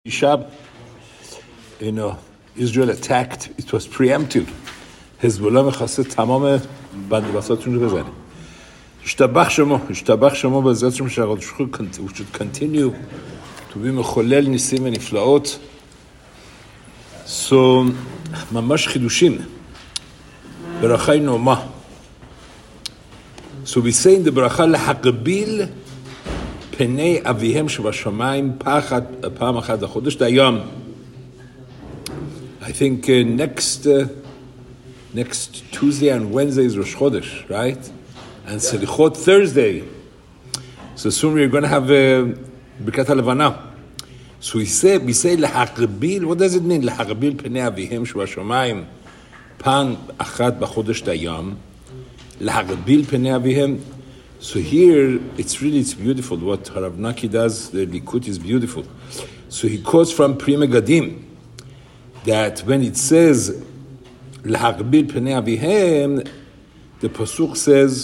Shab, Israel attacked. It was preemptive. Hezbollah mechasset tamam bandibasatun b'zeh. Ishtabach shemo b'zeh shemashachot. We should continue to be mecholel nisim and niflaot. So, mamash chidushim. Berachai noma. So we say in the bracha lehaqbil פני אביהם שבשמיים פעם אחת לחודש דיים. I think next Tuesday and Wednesday is Rosh Chodesh, right? And Selichot Thursday. So soon we're going to have Birkat HaLevana. So we say להקביל, what does it mean? להקביל פני אביהם שבשמיים פעם אחת בחודש דיים. להקביל פני אביהם. So here, it's beautiful. What Harav Naki does, the Likut is beautiful. So he quotes from Pri Megadim that when it says "L'hagbil pnei avihem," the pasuk says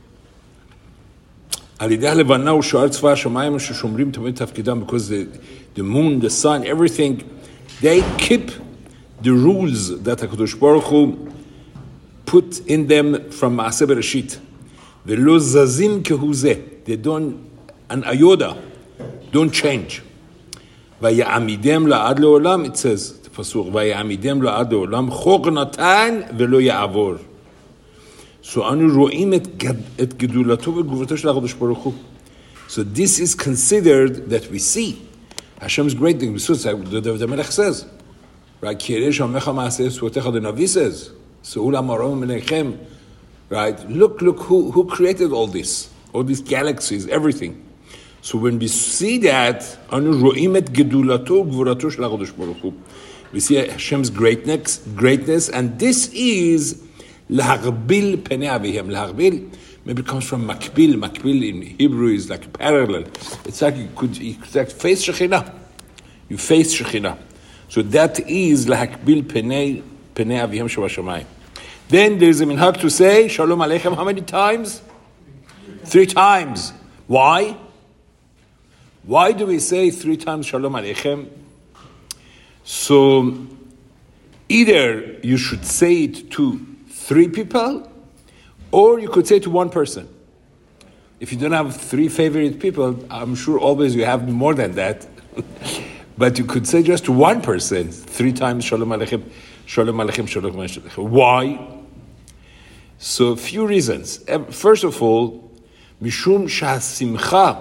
"Al yidei levana u'sha'ar tzva hashamayim sheshomrim tamid tafkidam," because the moon, the sun, everything, they keep the rules that HaKadosh Baruch Hu put in them from Maaseh Bereshit. ולא זזים כהוא זה. They don't, an iota, don't change. ויעמידם לעד לעולם, it says, the פסוק, ויעמידם לעד לעולם, חוק נתן ולא יעבור. So אנו רואים את גדולתו וגבורתו של הקדוש ברוך הוא. So this is considered that we see Hashem's great thing. The Melech says, right? כי יראה שעמך מעשה שפתיך, the Navi says, שאול המרום מלאכם. Right? Look who created all these galaxies, everything. So when we see that, we see Hashem's greatness, and this is lahagbil penei avihem. Lahagbil maybe comes from makbil. Makbil in Hebrew is like parallel. It's like you could face Shekhinah. You face Shekhinah. So that is lahagbil penei avihem shabashamayim. Then there's a minhag to say Shalom Aleichem how many times? 3 times. Why? Why do we say 3 times Shalom Aleichem? So either you should say it to 3 people, or you could say it to 1 person. If you don't have 3 favorite people, I'm sure always you have more than that. But you could say just to 1 person 3 times Shalom Aleichem, Shalom Aleichem, Shalom Aleichem. Why? So a few reasons. First of all, משום שהשמחה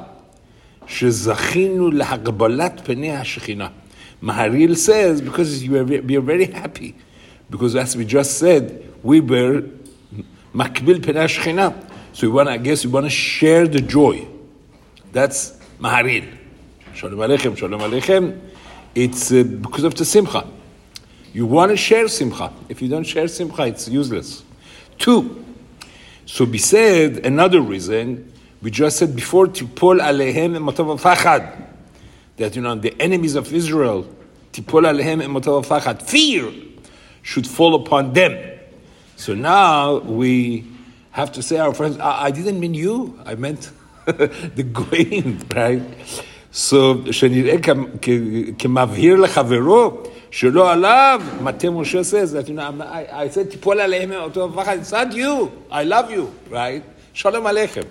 שזכינו להגבלת פני השכינה. Maharil says, because we are very happy. Because as we just said, we were מקביל פני השכינה. So we want to share the joy. That's Maharil. Shalom Aleichem, Shalom Aleichem. It's because of the simcha. You want to share simcha. If you don't share simcha, it's useless. 2. So we said another reason. We just said before, tipol alehem emotav fachad. That the enemies of Israel, tipol alehem emotav fachad. Fear should fall upon them. So now we have to say, our friends, I didn't mean you. I meant the goyim, right? So שנראה כמבהיר לחברו שלא עליו, מטה משה says that, I said, תיפול עליהם אותו פחד, it's not you, I love you, right? שלום עליכם.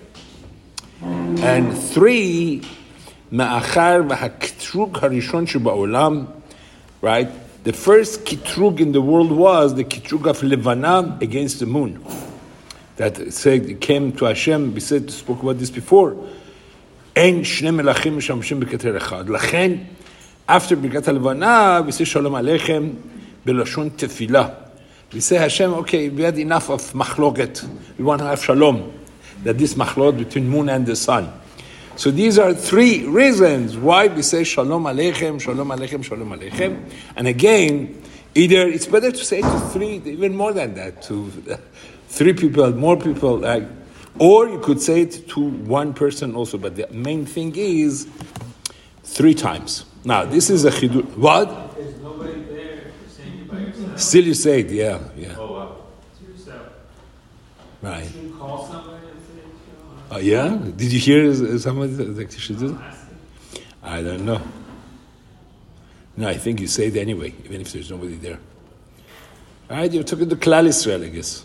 And 3, מאחר והקטרוג הראשון שבעולם, right? The first kitrug in the world was the kitrug of Levana against the moon. That said, it came to Hashem, we spoke about this before, אין שני מלאכים משמשים בכתר אחד. לכן, after ברכת הלבנה, we say שלום עליכם בלשון תפילה. We say, Hashem, okay, we had enough of מחלוקת. We want to have shalom. That this מחלוקת between moon and the sun. So these are 3 reasons why we say shalom aleichem, shalom aleichem, shalom aleichem. And again, either it's better to say to 3, even more than that, to 3 people, more people, or you could say it to 1 person also, but the main thing is 3 times. Now, this is a chidur. What? There's nobody there saying it by yourself. Still you say it, yeah. Oh, wow. It's yourself. Right. You should call somebody and say it. Yeah? Did you hear somebody that you should do that? I don't know. No, I think you say it anyway, even if there's nobody there. All right, you're talking to Klal Israel, I guess.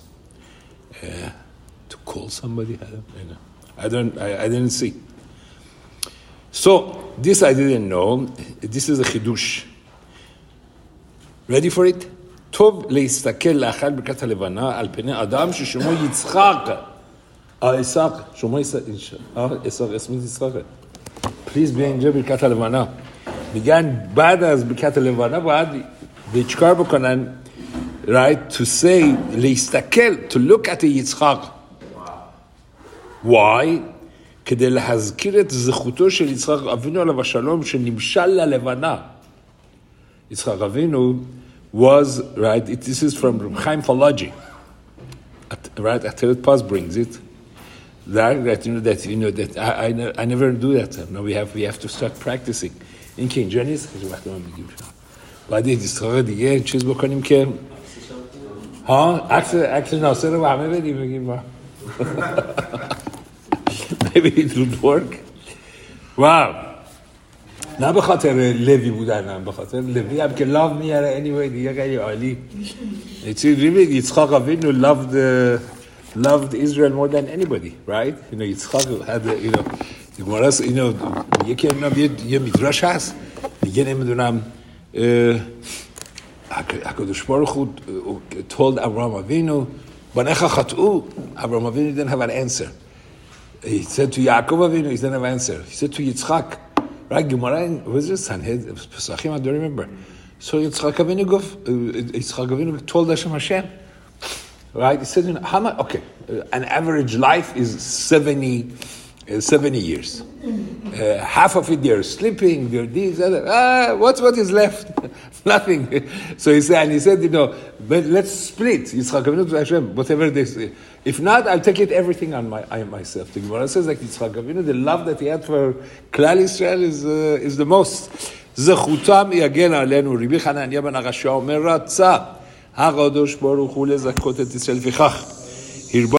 To call somebody, I didn't see. So, this I didn't know. This is a chidush. Ready for it? טוב להסתכל לאחר ברכת הלבנה על פני אדם ששמו יצחק. עיסק, שמו יצחק. Please be enjoy ברכת הלבנה. Began بعد از ברכת הלבנה בעד ויצ'קר בקונן, right, to say, להסתכל, to look at יצחק. Why? כדי להזכיר את זכותו של יצחק אבינו עליו השלום שנמשל ללבנה. יצחק אבינו was, right, this is from Reb Chaim Falaji, right, Ateret Paz brings it, that I never do that. No, we have to start practicing. In King Janis, بعد یه دیگه چیز بکنیم که عکس ناصر رو همه بدیم بگیم maybe it would work. Wow. نه به خاطر لوی بودن، نه به خاطر لوی هم که love میاره anyway دیگه خیلی عالی. Yitzchak Avinu loved Israel more than anybody, right? Yitzchak had, the Gemara, یکی یه میدرش هست دیگه نمیدونم HaKadosh Baruch Hu told Avraham Avinu بنیخا خطئو. Avraham Avinu didn't have an answer. He said to Yaakov Avinu, he didn't have an answer. He said to Yitzchak, right? Gemara, was it Sanhedrin? Pesachim, I don't remember. So Yitzchak Avinu told Hashem, right? He said, how much? Okay, an average life is 70 years. Half of it they're sleeping, they're this, other. What is left? Nothing. So he said, but let's split. Yitzchak Avinu to Hashem, whatever they say. If not, I'll take everything on myself. The Gemara says like Yitzchak Avinu, the love that he had for Klal Yisrael is the most. זכותם יגן עלינו. רבי חנניה בן עקשיא אומר, רצה הקדוש ברוך הוא לזכות את ישראל, לפיכך